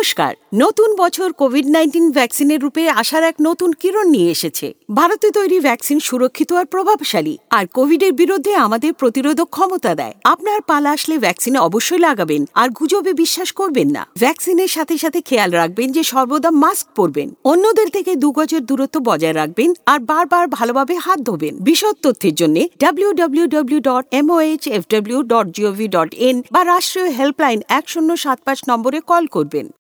নমস্কার। নতুন বছর কোভিড-19 ভ্যাকসিনের রূপে আসার এক নতুন কিরণ নিয়ে এসেছে। ভারতে তৈরি ভ্যাকসিন সুরক্ষিত আর প্রভাবশালী, আর কোভিডের বিরুদ্ধে আমাদের প্রতিরোধক ক্ষমতা দেয়। আপনার পালা আসলে ভ্যাকসিন অবশ্যই লাগাবেন আর গুজবে বিশ্বাস করবেন না। ভ্যাকসিনের সাথে সাথে খেয়াল রাখবেন যে সর্বদা মাস্ক পরবেন, অন্যদের থেকে 2 গজের দূরত্ব বজায় রাখবেন আর বারবার ভালোভাবে হাত ধোবেন। বিশদ তথ্যের জন্য www.mohfw.gov.in বা রাষ্ট্রীয় হেল্পলাইন 1075 নম্বরে কল করবেন।